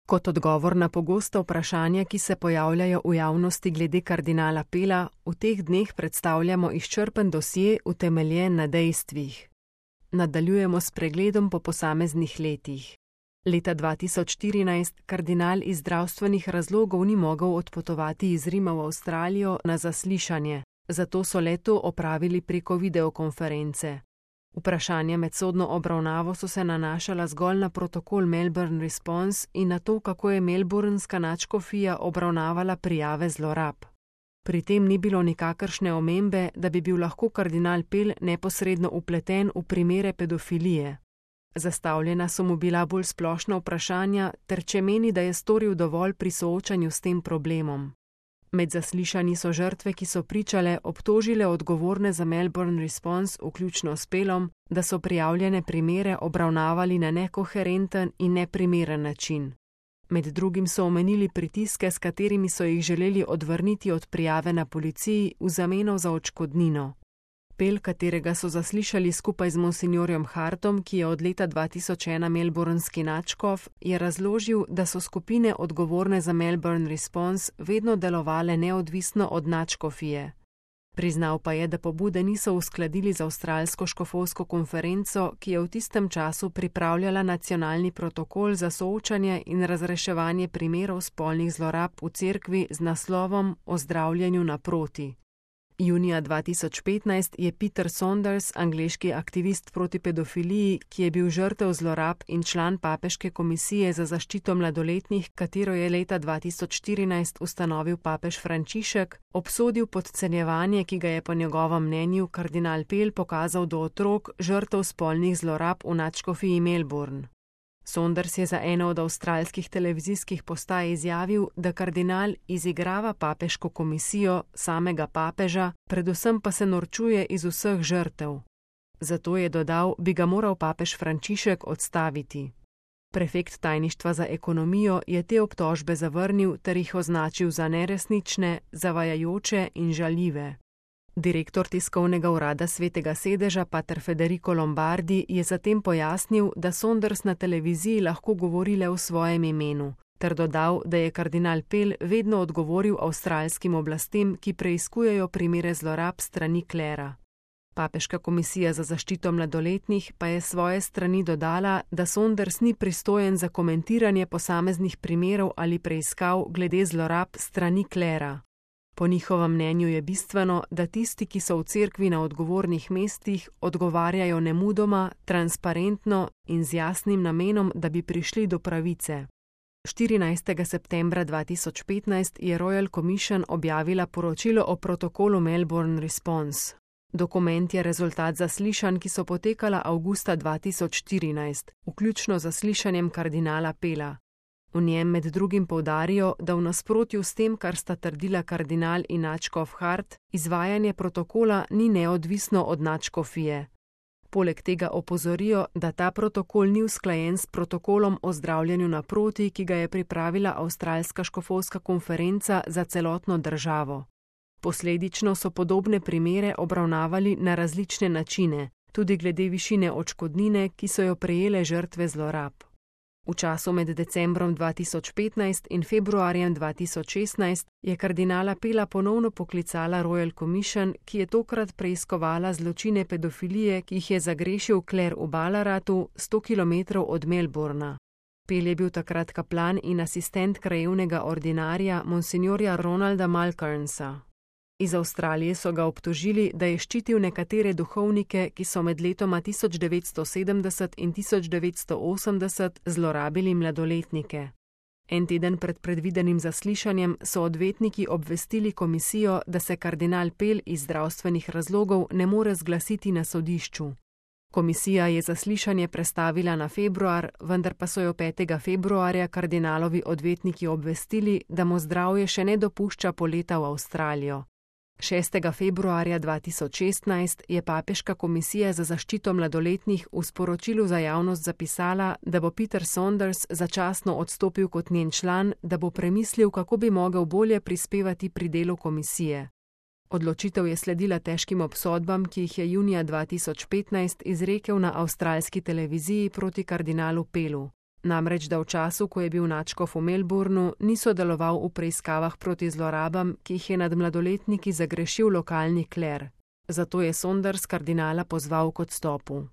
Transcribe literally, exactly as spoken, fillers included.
Kot odgovor na pogosta vprašanja, ki se pojavljajo v javnosti glede kardinala Pela, v teh dneh predstavljamo izčrpen dosje, utemeljen na dejstvih. Nadaljujemo s pregledom po posameznih letih. Leta dva tisoč štirinajst kardinal iz zdravstvenih razlogov ni mogel odpotovati iz Rima v Avstralijo na zaslišanje, zato so le-to opravili preko videokonference. Vprašanja med sodno obravnavo so se nanašala zgolj na protokol Melbourne Response in na to, kako je melbournska nadškofija obravnavala prijave zlorab. Pri tem ni bilo nikakršne omembe, da bi bil lahko kardinal Pell neposredno vpleten v primere pedofilije. Zastavljena so mu bila bolj splošna vprašanja, ter če meni, da je storil dovolj pri soočanju s tem problemom. Med zaslišanji so žrtve, ki so pričale, obtožile odgovorne za Melbourne Response, vključno s Pellom, da so prijavljene primere obravnavali na nekoherenten in neprimeren način. Med drugim so omenili pritiske, s katerimi so jih želeli odvrniti od prijave na policiji v zameno za odškodnino. Pell, katerega so zaslišali skupaj z monsinjorjem Hartom, ki je od leta dva tisoč ena melbournski nadškof, je razložil, da so skupine odgovorne za Melbourne Response vedno delovale neodvisno od nadškofije. Priznal pa je, da pobude niso uskladili z avstralsko škofovsko konferenco, ki je v tistem času pripravljala nacionalni protokol za soočanje in razreševanje primerov spolnih zlorab v cerkvi z naslovom O zdravljenju naproti. Junija dva tisoč petnajst je Peter Saunders, angleški aktivist proti pedofiliji, ki je bil žrtev zlorab in član papeške komisije za zaščito mladoletnih, katero je leta dva tisoč štirinajst ustanovil papež Frančišek, obsodil podcenjevanje, ki ga je po njegovem mnenju kardinal Pell pokazal do otrok žrtev spolnih zlorab v nadškofiji Melbourne. Saunders je za eno od avstralskih televizijskih postaj izjavil, da kardinal izigrava papeško komisijo, samega papeža, predvsem pa se norčuje iz vseh žrtev. Zato je dodal, bi ga moral papež Frančišek odstaviti. Prefekt tajništva za ekonomijo je te obtožbe zavrnil ter jih označil za neresnične, zavajajoče in žaljive. Direktor tiskovnega urada Svetega sedeža pater Federico Lombardi je zatem pojasnil, da Saunders na televiziji lahko govori le v svojem imenu, ter dodal, da je kardinal Pell vedno odgovoril avstralskim oblastem, ki preiskujejo primere zlorab strani klera. Papeška komisija za zaščito mladoletnih pa je svoje strani dodala, da Saunders ni pristojen za komentiranje posameznih primerov ali preiskav glede zlorab strani klera. Po njihovem mnenju je bistveno, da tisti, ki so v cerkvi na odgovornih mestih, odgovarjajo nemudoma, transparentno in z jasnim namenom, da bi prišli do pravice. štirinajstega septembra dva tisoč petnajst je Royal Commission objavila poročilo o protokolu Melbourne Response. Dokument je rezultat zaslišanj, ki so potekala avgusta dva tisoč štirinajst, vključno z zaslišanjem kardinala Pella. V njem med drugim poudarijo, da v nasprotju s tem, kar sta trdila kardinal in nadškof Hart, izvajanje protokola ni neodvisno od nadškofije. Poleg tega opozorijo, da ta protokol ni usklajen s protokolom o zdravljenju naproti, ki ga je pripravila avstralska škofovska konferenca za celotno državo. Posledično so podobne primere obravnavali na različne načine, tudi glede višine odškodnine, ki so jo prejele žrtve zlorab. V času med decembrom dva tisoč petnajst in februarjem dva tisoč šestnajst je kardinala Pella ponovno poklicala Royal Commission, ki je tokrat preiskovala zločine pedofilije, ki jih je zagrešil kler v Ballaratu, sto kilometrov od Melbourna. Pell je bil takrat kaplan in asistent krajevnega ordinarja monsinjorja Ronalda Malkernsa. Iz Avstralije so ga obtožili, da je ščitil nekatere duhovnike, ki so med letoma tisoč devetsto sedemdeset in tisoč devetsto osemdeset zlorabili mladoletnike. En teden pred predvidenim zaslišanjem so odvetniki obvestili komisijo, da se kardinal Pell iz zdravstvenih razlogov ne more zglasiti na sodišču. Komisija je zaslišanje prestavila na februar, vendar pa so jo petega februarja kardinalovi odvetniki obvestili, da mu zdravje še ne dopušča poleta v Avstralijo. šestega februarja dva tisoč šestnajst je papeška komisija za zaščito mladoletnih v sporočilu za javnost zapisala, da bo Peter Saunders začasno odstopil kot njen član, da bo premislil, kako bi mogel bolje prispevati pri delu komisije. Odločitev je sledila težkim obsodbam, ki jih je junija dva tisoč petnajst izrekel na avstralski televiziji proti kardinalu Pellu. Namreč, da v času, ko je bil nadškof v Melbournu, ni sodeloval v preiskavah proti zlorabam, ki jih je nad mladoletniki zagrešil lokalni kler. Zato je Saunders kardinala pozval k odstopu.